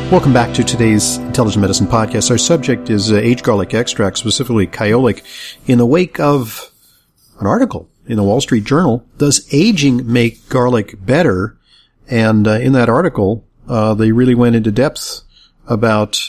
Welcome back to today's Intelligent Medicine Podcast. Our subject is aged garlic extract, specifically Kyolic, in the wake of an article in the Wall Street Journal. Does aging make garlic better? And in that article, they really went into depth about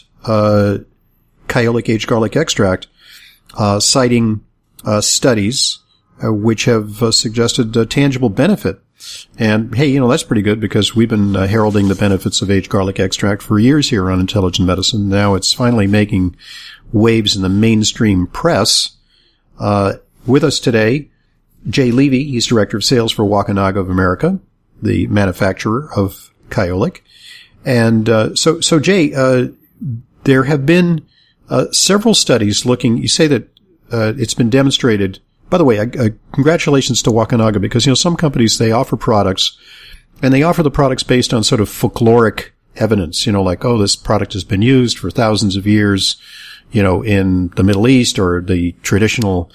Kyolic aged garlic extract, citing studies which have suggested tangible benefit. And hey, that's pretty good because we've been heralding the benefits of aged garlic extract for years here on Intelligent Medicine. Now it's finally making waves in the mainstream press. With us today, Jay Levy. He's Director of Sales for Wakunaga of America, the manufacturer of Kyolic. And so Jay, there have been several studies looking. You say that it's been demonstrated. By the way, congratulations to Wakunaga because, some companies, they offer products and they offer the products based on sort of folkloric evidence, like, oh, this product has been used for thousands of years, in the Middle East, or the traditional,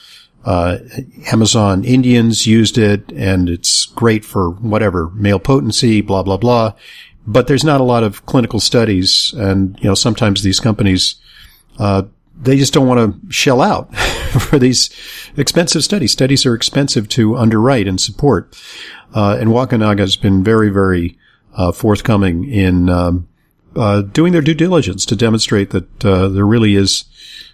Amazon Indians used it and it's great for whatever, male potency, blah, blah, blah. But there's not a lot of clinical studies and, sometimes these companies, they just don't want to shell out for these expensive studies. Studies are expensive to underwrite and support. And Wakunaga has been very, very forthcoming in doing their due diligence to demonstrate that there really is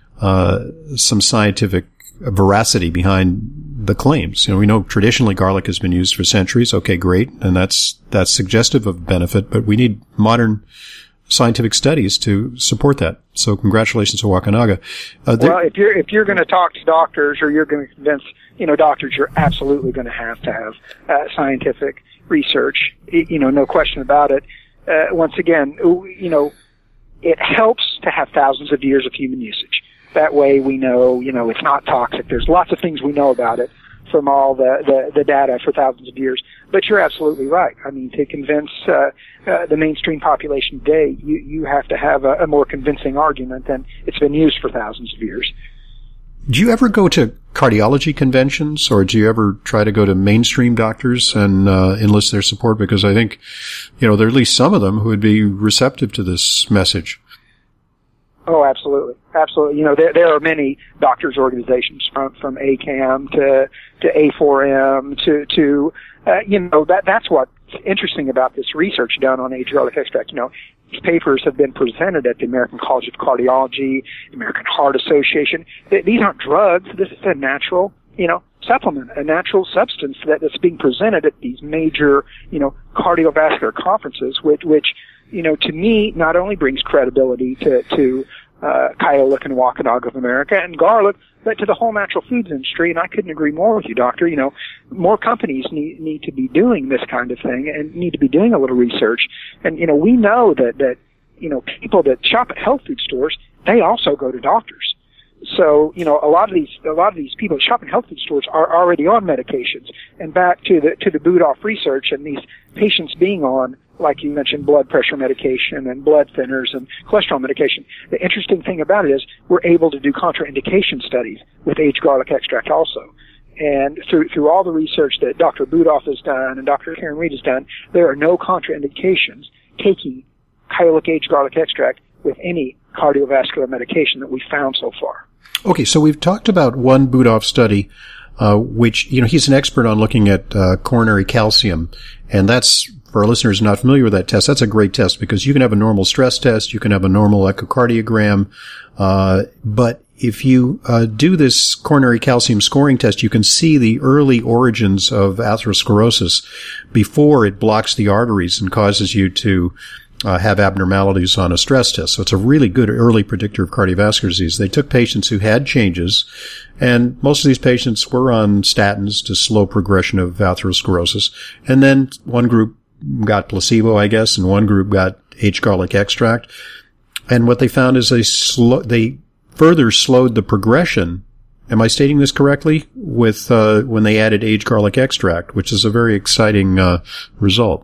some scientific veracity behind the claims. We know traditionally garlic has been used for centuries. Okay, great. And that's suggestive of benefit, but we need modern scientific studies to support that. So congratulations to Wakunaga. Well, if you're going to talk to doctors or you're going to convince, doctors, you're absolutely going to have scientific research. No question about it. Once again, it helps to have thousands of years of human usage. That way we know, it's not toxic. There's lots of things we know about it from all the data for thousands of years. But you're absolutely right. I mean, to convince the mainstream population today, you have to have a more convincing argument than it's been used for thousands of years. Do you ever go to cardiology conventions, or do you ever try to go to mainstream doctors and enlist their support? Because I think, there are at least some of them who would be receptive to this message. Oh, absolutely. Absolutely. There are many doctors' organizations from ACAM to A4M to that's what's interesting about this research done on aged garlic extract. These papers have been presented at the American College of Cardiology, the American Heart Association. These aren't drugs. This is a natural, supplement, a natural substance that's being presented at these major, cardiovascular conferences, which to me, not only brings credibility to Kyolic and Wakunaga of America and garlic, but to the whole natural foods industry. And I couldn't agree more with you, Doctor. More companies need to be doing this kind of thing and need to be doing a little research. And, we know that people that shop at health food stores, they also go to doctors. So, a lot of these people that shop in health food stores are already on medications. And back to the Budoff research and these patients being on, like you mentioned, blood pressure medication and blood thinners and cholesterol medication. The interesting thing about it is we're able to do contraindication studies with aged garlic extract also. And through all the research that Dr. Budoff has done and Dr. Karen Reed has done, there are no contraindications taking Kyolic aged garlic extract with any cardiovascular medication that we've found so far. Okay, so we've talked about one Budoff study, which, he's an expert on looking at coronary calcium, and that's, for our listeners not familiar with that test, that's a great test because you can have a normal stress test, you can have a normal echocardiogram, but if you do this coronary calcium scoring test, you can see the early origins of atherosclerosis before it blocks the arteries and causes you to have abnormalities on a stress test. So it's a really good early predictor of cardiovascular disease. They took patients who had changes, and most of these patients were on statins to slow progression of atherosclerosis. And then one group got placebo, I guess, and one group got aged garlic extract. And what they found is they further slowed the progression. Am I stating this correctly? With when they added aged garlic extract, which is a very exciting result.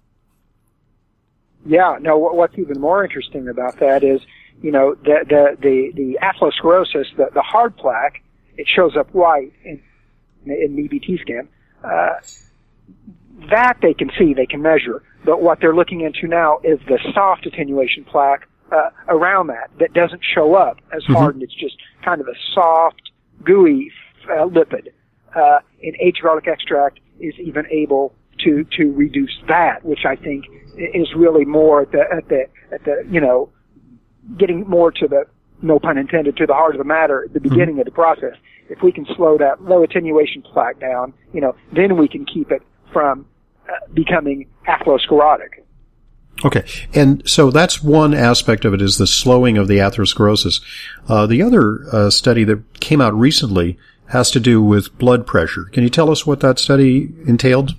Yeah, no, what's even more interesting about that is, the atherosclerosis, the hard plaque, it shows up white in the EBT scan. that they can see, they can measure. But what they're looking into now is the soft attenuation plaque around that doesn't show up as hardened. It's just kind of a soft, gooey lipid. And aged garlic extract is even able to reduce that, which I think is really more at the getting more to the, no pun intended, to the heart of the matter at the beginning of the process. If we can slow that low attenuation plaque down, then we can keep it from becoming atherosclerotic. Okay. And so that's one aspect of it, is the slowing of the atherosclerosis. The other study that came out recently has to do with blood pressure. Can you tell us what that study entailed?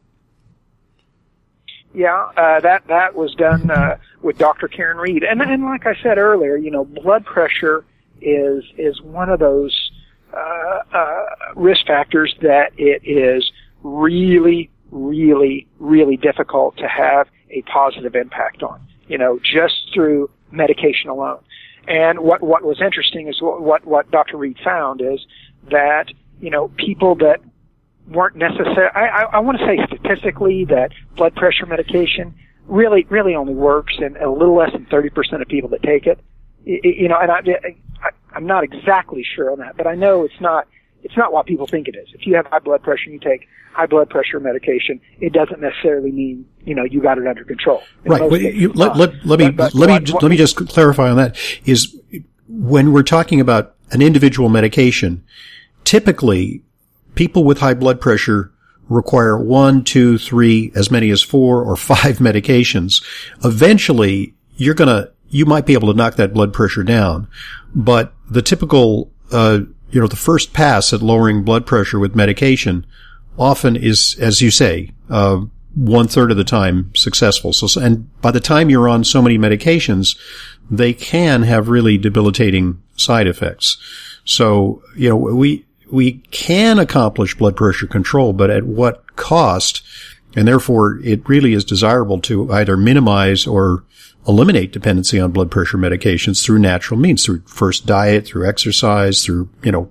Yeah, that was done with Dr. Karen Reed. And like I said earlier, blood pressure is one of those risk factors that it is really, really, really difficult to have a positive impact on, just through medication alone. And what was interesting is what Dr. Reed found is that, people that weren't necessary. I want to say statistically that blood pressure medication really only works in a little less than 30% of people that take it. And I'm not exactly sure on that, but I know it's not what people think it is. If you have high blood pressure and you take high blood pressure medication, it doesn't necessarily mean you got it under control. Right. Let me just clarify on that. Is when we're talking about an individual medication, typically people with high blood pressure require 1, 2, 3, as many as 4 or 5 medications. Eventually, you might be able to knock that blood pressure down, but the typical, the first pass at lowering blood pressure with medication often is, as you say, 1/3 of the time successful. So, and by the time you're on so many medications, they can have really debilitating side effects. So, we can accomplish blood pressure control, but at what cost? And therefore, it really is desirable to either minimize or eliminate dependency on blood pressure medications through natural means, through first diet, through exercise, through,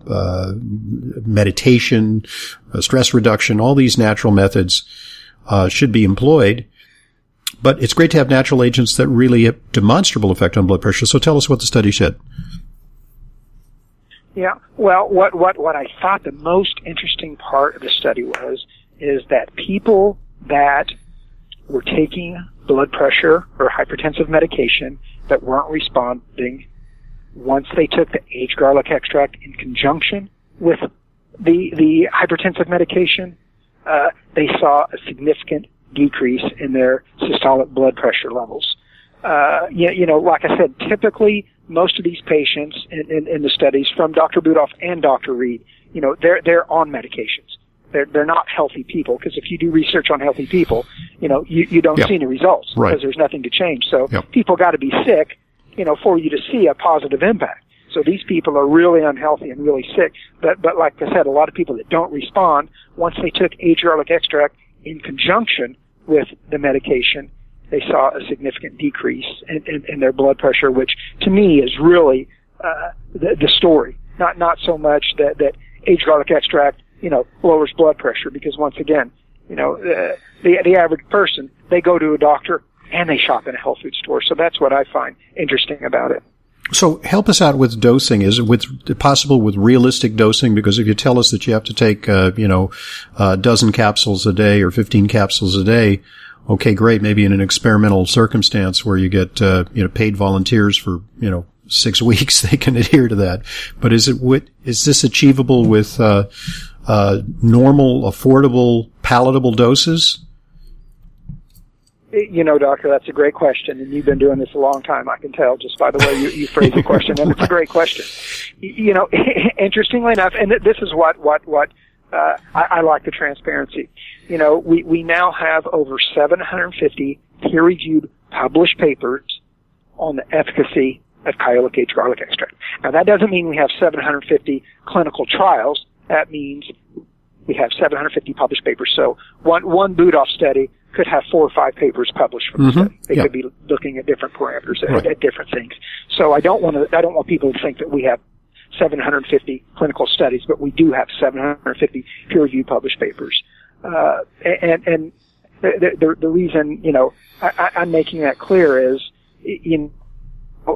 meditation, stress reduction. All these natural methods should be employed. But it's great to have natural agents that really have demonstrable effect on blood pressure. So tell us what the study said. Yeah, well, what I thought the most interesting part of the study is that people that were taking blood pressure or hypertensive medication that weren't responding, once they took the aged garlic extract in conjunction with the hypertensive medication, they saw a significant decrease in their systolic blood pressure levels. Like I said, typically most of these patients in the studies from Dr. Budoff and Dr. Reed, they're on medications. They're not healthy people, because if you do research on healthy people, you don't see any results because there's nothing to change. So people got to be sick, for you to see a positive impact. So these people are really unhealthy and really sick. But like I said, a lot of people that don't respond, once they took aged garlic extract in conjunction with the medication, they saw a significant decrease in their blood pressure, which to me is really the story. Not so much that aged garlic extract lowers blood pressure, because once again, the average person, they go to a doctor and they shop in a health food store. So that's what I find interesting about it. So help us out with dosing. Is it possible with realistic dosing? Because if you tell us that you have to take, a dozen capsules a day or 15 capsules a day, okay, great. Maybe in an experimental circumstance where you get, paid volunteers for, 6 weeks, they can adhere to that. But is this achievable with, normal, affordable, palatable doses? Doctor, that's a great question, and you've been doing this a long time, I can tell, just by the way you phrase the question, and it's a great question. Interestingly enough, and this is what I like the transparency. We now have over 750 peer-reviewed published papers on the efficacy of Kyolic aged garlic extract. Now, that doesn't mean we have 750 clinical trials. That means we have 750 published papers. So one Budoff study could have 4 or 5 papers published from the study. They could be looking at different parameters, at different things. So I don't want people to think that we have 750 clinical studies, but we do have 750 peer-reviewed published papers. And the reason, you know, I'm making that clear is, you know,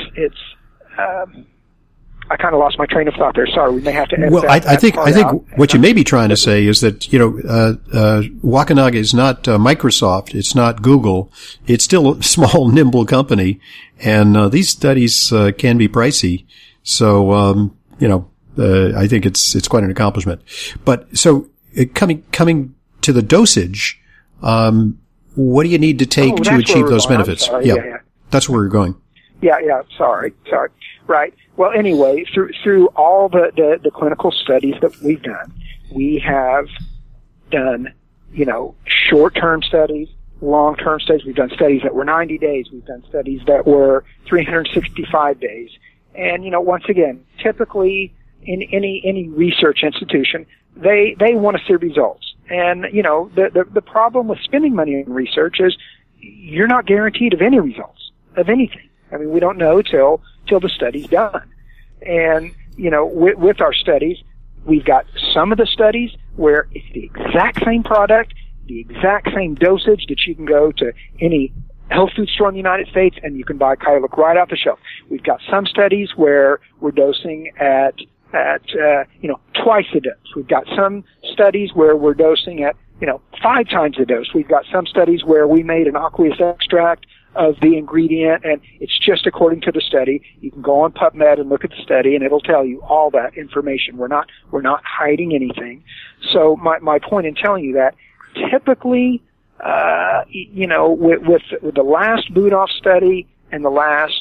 I kind of lost my train of thought there. Sorry, we may have to edit Well, that I think out. what you may be trying to say is that, you know, Wakunaga is not Microsoft, it's not Google, it's still a small, nimble company, and these studies can be pricey. So, you know, I think it's quite an accomplishment. But so coming to the dosage, what do you need to take to achieve those benefits? Yeah. That's where we're going. Yeah. Sorry. Right. Well, anyway, through all the clinical studies that we've done, we have done, you know, short-term studies, long-term studies. We've done studies that were 90 days. We've done studies that were 365 days. And, you know, once again, typically in any research institution, they want to see results. And, you know, the problem with spending money on research is you're not guaranteed of any results, of anything. I mean, we don't know till the study's done. And, you know, with our studies, we've got some of the studies where it's the exact same product, the exact same dosage that you can go to any health food store in the United States and you can buy Kyolic right off the shelf. We've got some studies where we're dosing at you know, twice the dose. We've got some studies where we're dosing at, you know, 5 times the dose. We've got some studies where we made an aqueous extract of the ingredient, and it's just according to the study. You can go on PubMed and look at the study, and it'll tell you all that information. We're not hiding anything. So my point in telling you that, typically, you know, with the last Budoff study and the last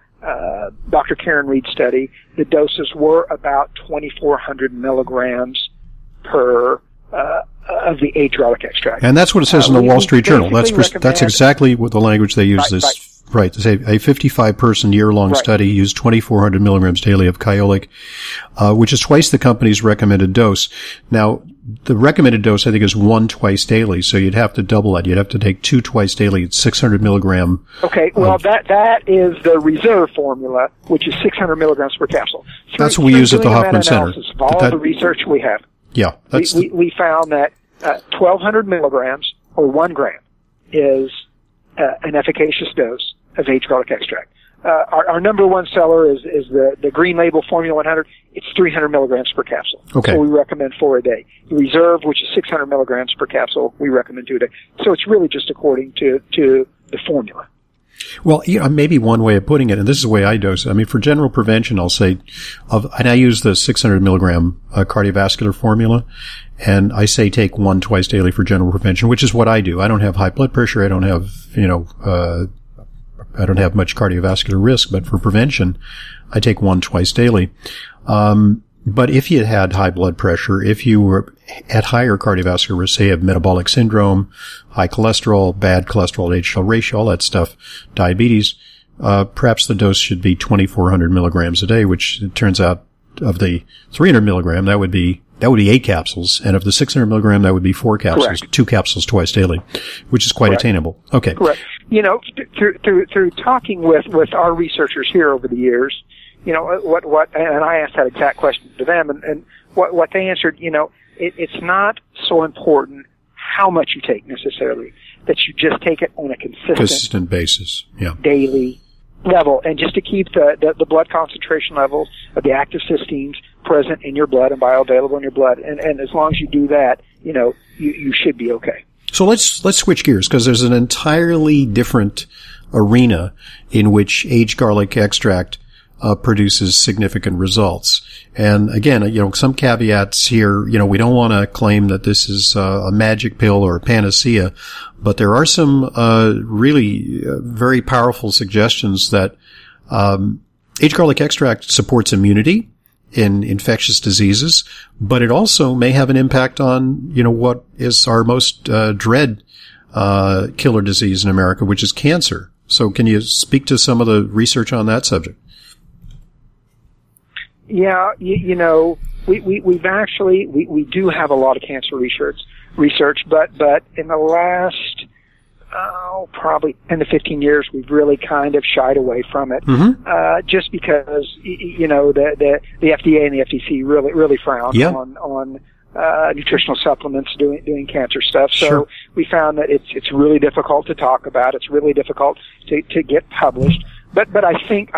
Dr. Karen Reed study, the doses were about 2,400 milligrams per of the aged garlic extract. And that's what it says in the Wall Street Journal. That's exactly what the language they use right. To say a 55-person year-long study used 2,400 milligrams daily of Kyolic, which is twice the company's recommended dose. Now, the recommended dose, I think, is 1 twice daily, so you'd have to double that. You'd have to take 2 twice daily at 600 milligram. Okay, well, that is the reserve formula, which is 600 milligrams per capsule. That's what we use at the Hoffman Center. Of all the research we have. Yeah. We found that 1,200 milligrams, or 1 gram, is an efficacious dose of aged garlic extract. Our number one seller is the Green Label Formula 100. It's 300 milligrams per capsule. Okay. So we recommend 4 a day. The Reserve, which is 600 milligrams per capsule, we recommend 2 a day. So it's really just according to the formula. Well, you know, maybe one way of putting it, and this is the way I dose it. I mean, for general prevention, I'll say, and I use the 600 milligram cardiovascular formula, and I say take 1 twice daily for general prevention, which is what I do. I don't have high blood pressure. I don't have, you know, I don't have much cardiovascular risk, but for prevention, I take 1 twice daily. But if you had high blood pressure, if you were at higher cardiovascular risk, say you have metabolic syndrome, high cholesterol, bad cholesterol to HDL ratio, all that stuff, diabetes, perhaps the dose should be 2,400 milligrams a day, which it turns out of the 300 milligram, that would be 8 capsules. And of the 600 milligram, that would be 4 capsules, Correct. 2 capsules twice daily, which is quite Correct. attainable. Okay. Correct. You know, through talking with our researchers here over the years, you know, and I asked that exact question to them, and what they answered, you know, it's not so important how much you take necessarily, that you just take it on a consistent basis, yeah, daily level, and just to keep the blood concentration levels of the active cysteines present in your blood and bioavailable in your blood, and as long as you do that, you know, you should be okay. So let's switch gears, because there's an entirely different arena in which aged garlic extract produces significant results. And again, you know, some caveats here, you know, we don't want to claim that this is a magic pill or a panacea, but there are some really very powerful suggestions that aged garlic extract supports immunity in infectious diseases, but it also may have an impact on, you know, what is our most dread killer disease in America, which is cancer. So can you speak to some of the research on that subject? Yeah, you know, we've actually, we do have a lot of cancer research, but in the last, probably 10 to 15 years, we've really kind of shied away from it, just because, you know, the FDA and the FTC really frown nutritional supplements doing cancer stuff. So Sure. we found that it's really difficult to talk about. It's really difficult to get published. But I think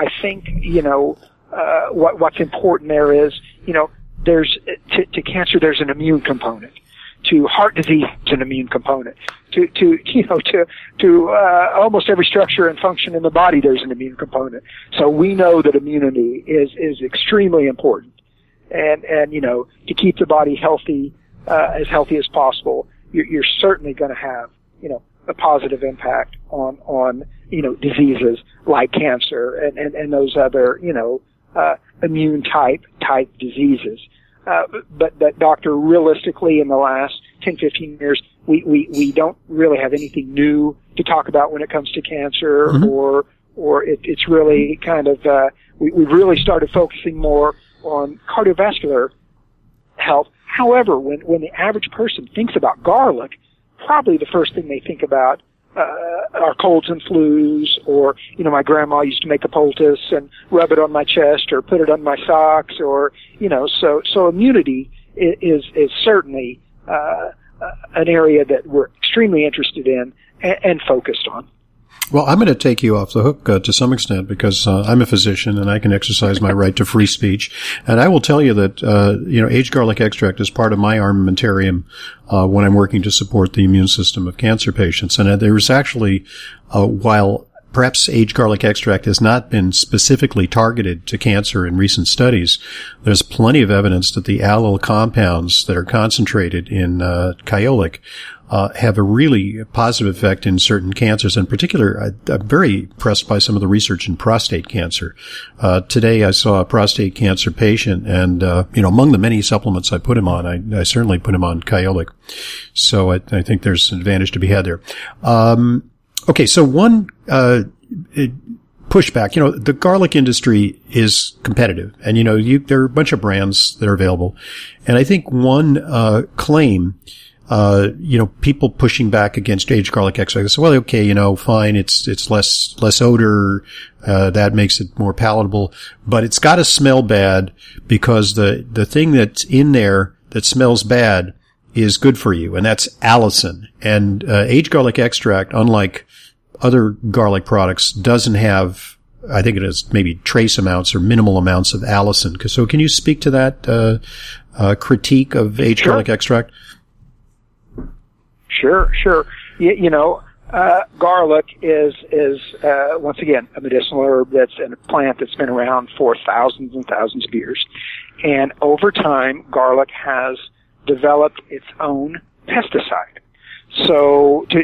what's important there is, there's to cancer there's an immune component. To heart disease, there's an immune component. To almost every structure and function in the body, there's an immune component. So we know that immunity is extremely important. And to keep the body healthy, as healthy as possible, you're certainly going to have, a positive impact on diseases like cancer and those other, immune type diseases. But doctor, realistically, in the last 10, 15 years, we don't really have anything new to talk about when it comes to cancer, or it's really kind of, we've really started focusing more on cardiovascular health. However, when the average person thinks about garlic, probably the first thing they think about are colds and flus, or, my grandma used to make a poultice and rub it on my chest or put it on my socks, or, so immunity is certainly an area that we're extremely interested in and focused on. Well, I'm going to take you off the hook to some extent because I'm a physician and I can exercise my right to free speech. And I will tell you that, aged garlic extract is part of my armamentarium when I'm working to support the immune system of cancer patients. And there's actually, while perhaps aged garlic extract has not been specifically targeted to cancer in recent studies, there's plenty of evidence that the allyl compounds that are concentrated in kyolic have a really positive effect in certain cancers. In particular, I'm very impressed by some of the research in prostate cancer. Today I saw a prostate cancer patient, and, among the many supplements I put him on, I certainly put him on kyolic. So I think there's an advantage to be had there. Okay, so one pushback, the garlic industry is competitive, and, there are a bunch of brands that are available. And I think one claim people pushing back against aged garlic extract. So, well, okay, fine. It's less odor. That makes it more palatable, but it's got to smell bad because the thing that's in there that smells bad is good for you. And that's allicin. And, aged garlic extract, unlike other garlic products, doesn't have, I think it has maybe trace amounts or minimal amounts of allicin. So can you speak to that, critique of aged garlic extract? Sure. Garlic is once again a medicinal herb that's a plant that's been around for thousands and thousands of years, and over time, garlic has developed its own pesticide. So to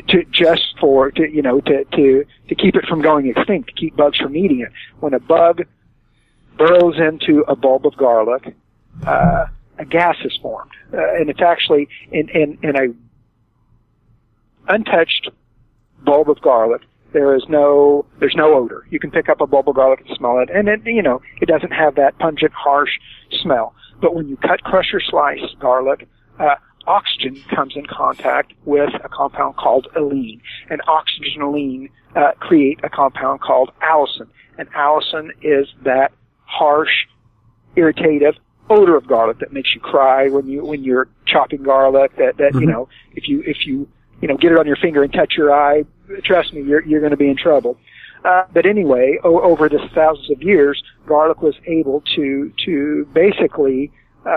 keep it from going extinct, to keep bugs from eating it, when a bug burrows into a bulb of garlic, a gas is formed, and it's actually in a untouched bulb of garlic. There's no odor. You can pick up a bulb of garlic and smell it, and it doesn't have that pungent, harsh smell. But when you cut, crush, or slice garlic, oxygen comes in contact with a compound called allicin, and oxygen and allicin create a compound called allicin. And allicin is that harsh, irritative odor of garlic that makes you cry when you're chopping garlic. If you get it on your finger and touch your eye, trust me, you're going to be in trouble. But anyway, over the thousands of years, garlic was able to basically,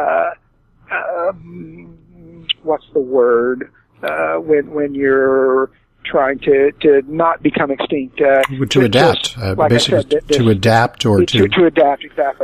what's the word, when you're trying to not become extinct. To adapt, like basically to adapt or to adapt, exactly.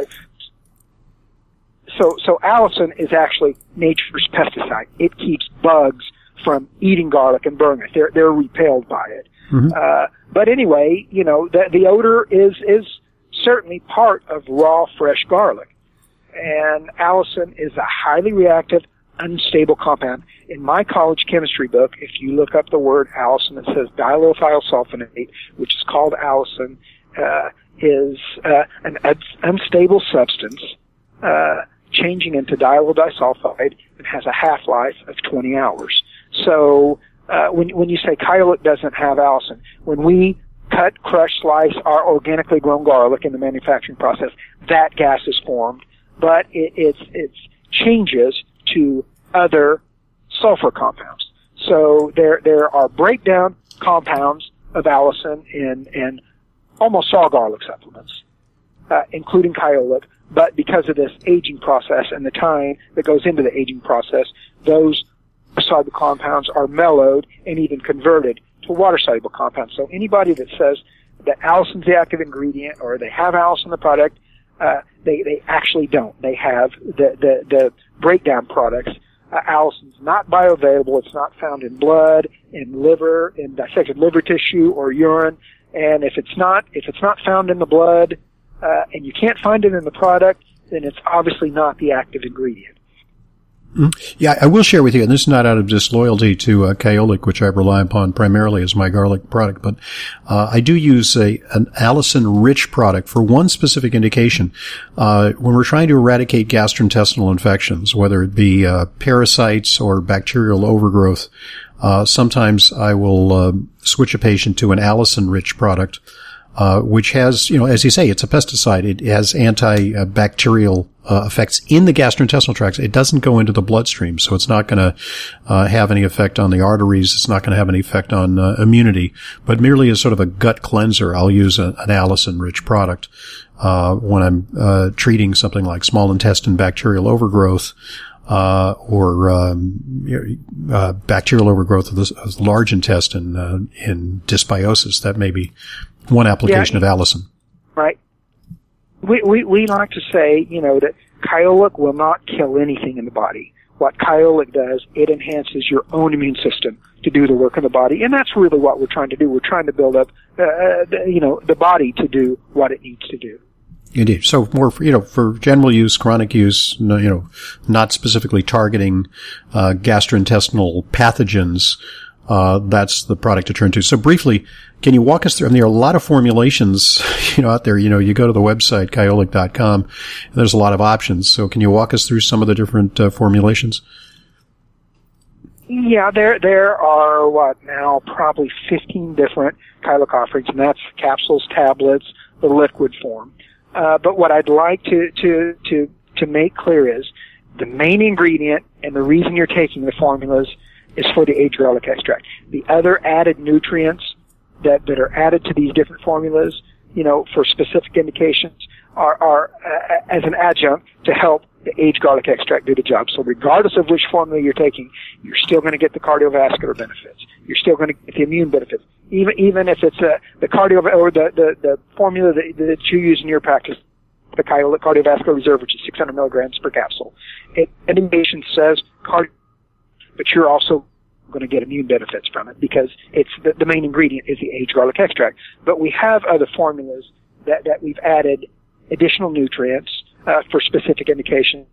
So allicin is actually nature's pesticide. It keeps bugs from eating garlic and burning it. They're repelled by it. But anyway, the odor is certainly part of raw, fresh garlic. And allicin is a highly reactive, unstable compound. In my college chemistry book, if you look up the word allicin, it says dialylthiosulfonate, which is called allicin, is an unstable substance changing into diallyl disulfide and has a half-life of 20 hours. So when you say kyolic doesn't have allicin, when we cut, crush, slice our organically grown garlic in the manufacturing process, that gas is formed, but it changes to other sulfur compounds. So there are breakdown compounds of allicin in almost all garlic supplements, including Kyolic. But because of this aging process and the time that goes into the aging process, those soluble compounds are mellowed and even converted to water-soluble compounds. So anybody that says that allicin's the active ingredient or they have allicin in the product, they actually don't. They have the breakdown products. Allicin's not bioavailable. It's not found in blood, in liver, in dissected liver tissue or urine. And if it's not found in the blood, and you can't find it in the product, then it's obviously not the active ingredient. Yeah, I will share with you, and this is not out of disloyalty to Kyolic, which I rely upon primarily as my garlic product, but I do use an allicin-rich product for one specific indication. When we're trying to eradicate gastrointestinal infections, whether it be parasites or bacterial overgrowth, sometimes I will switch a patient to an allicin-rich product, which has, as you say, it's a pesticide. It has antibacterial effects in the gastrointestinal tracts. It doesn't go into the bloodstream, so it's not going to have any effect on the arteries. It's not going to have any effect on immunity, but merely as sort of a gut cleanser, I'll use an allicin-rich product when I'm treating something like small intestine bacterial overgrowth, or bacterial overgrowth of the large intestine in dysbiosis. That may be one application of allicin. Right. We like to say, that Kyolic will not kill anything in the body. What Kyolic does, it enhances your own immune system to do the work in the body, and that's really what we're trying to do. We're trying to build up, the body to do what it needs to do. Indeed. So more, for general use, chronic use, not specifically targeting gastrointestinal pathogens. That's the product to turn to. So briefly, can you walk us through, there are a lot of formulations, out there. You go to the website, Kyolic.com, and there's a lot of options. So can you walk us through some of the different formulations? Yeah, there are, now, probably 15 different Kyolic offerings, and that's capsules, tablets, the liquid form. But what I'd like to make clear is the main ingredient and the reason you're taking the formulas is for the aged garlic extract. The other added nutrients that are added to these different formulas, for specific indications are as an adjunct to help the aged garlic extract do the job. So regardless of which formula you're taking, you're still going to get the cardiovascular benefits. You're still going to get the immune benefits. Even if it's the cardio or the formula that you use in your practice, the Kyolic Cardiovascular Reserve, which is 600 milligrams per capsule. Indication says but you're also going to get immune benefits from it because it's the main ingredient is the aged garlic extract. But we have other formulas that we've added additional nutrients for specific indications.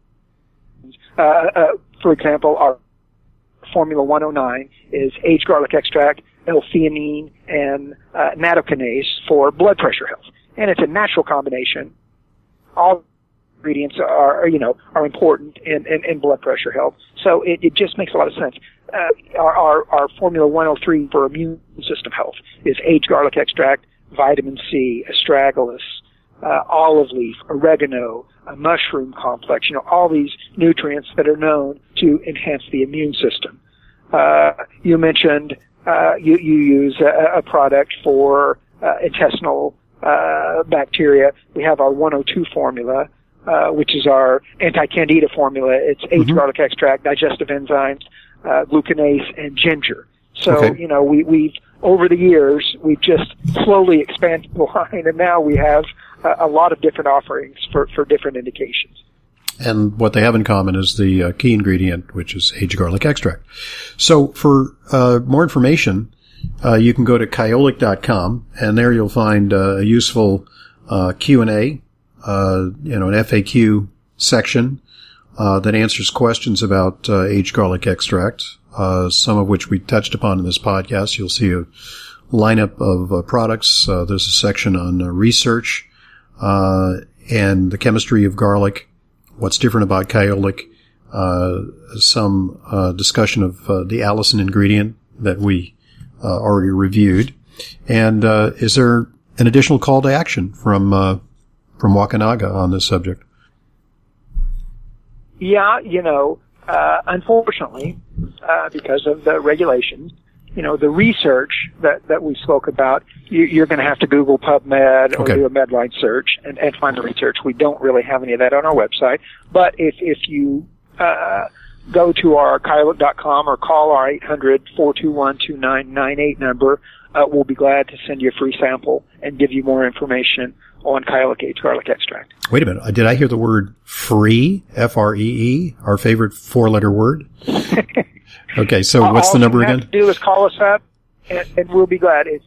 For example, our Formula 109 is aged garlic extract, L-theanine, and nattokinase for blood pressure health. And it's a natural combination. All ingredients are important in blood pressure health. So it just makes a lot of sense. Our Formula 103 for immune system health is aged garlic extract, vitamin C, astragalus, olive leaf, oregano, a mushroom complex, all these nutrients that are known to enhance the immune system. You mentioned you use a product for intestinal bacteria. We have our 102 formula, which is our anti-candida formula. It's aged garlic extract, digestive enzymes, glucanase, and ginger. So, we've over the years, we've just slowly expanded the line, and now we have a lot of different offerings for different indications. And what they have in common is the key ingredient, which is aged garlic extract. So for more information, you can go to Kyolic.com, and there you'll find a useful Q&A, an FAQ section that answers questions about aged garlic extract, some of which we touched upon in this podcast. You'll see a lineup of products. There's a section on research and the chemistry of garlic, what's different about Kyolic, some discussion of the allicin ingredient that we already reviewed. And is there an additional call to action from Wakanaga on this subject? Yeah, unfortunately, because of the regulations, the research that we spoke about, you're going to have to Google PubMed or do a Medline search and find the research. We don't really have any of that on our website. But if you go to our Kyolic.com or call our 800-421-2998 number, we'll be glad to send you a free sample and give you more information on Kyolic aged garlic extract. Wait a minute. Did I hear the word free? F-R-E-E? Our favorite four-letter word? Okay, so what's the number again? All you have to do is call us up, and we'll be glad. It's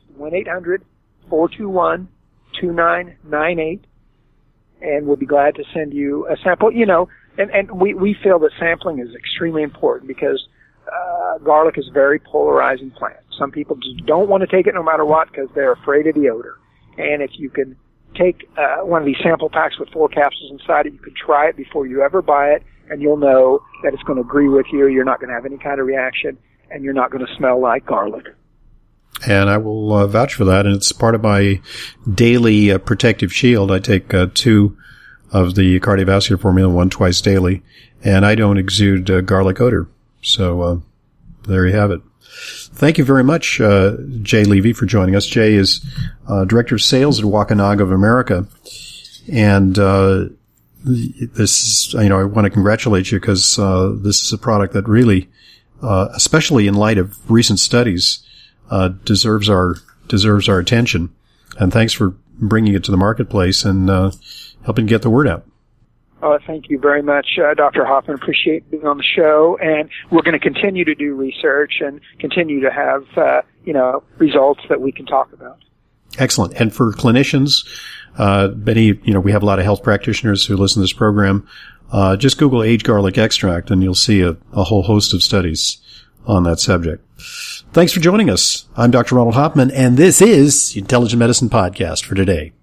1-800-421-2998, and we'll be glad to send you a sample. And we feel that sampling is extremely important because garlic is a very polarizing plant. Some people just don't want to take it no matter what because they're afraid of the odor. And if you can take one of these sample packs with 4 capsules inside it, you can try it before you ever buy it, and you'll know that it's going to agree with you. You're not going to have any kind of reaction, and you're not going to smell like garlic. And I will vouch for that, and it's part of my daily protective shield. I take 2 of the cardiovascular formula, 1 twice daily, and I don't exude garlic odor. So there you have it. Thank you very much, Jay Levy, for joining us. Jay is Director of Sales at Wakunaga of America. And this is, I want to congratulate you because this is a product that really, especially in light of recent studies, deserves our attention. And thanks for bringing it to the marketplace and helping get the word out. Thank you very much, Dr. Hoffman. Appreciate being on the show, and we're going to continue to do research and continue to have, results that we can talk about. Excellent. And for clinicians, many, we have a lot of health practitioners who listen to this program. Just Google aged garlic extract, and you'll see a whole host of studies on that subject. Thanks for joining us. I'm Dr. Ronald Hoffman, and this is the Intelligent Medicine Podcast for today.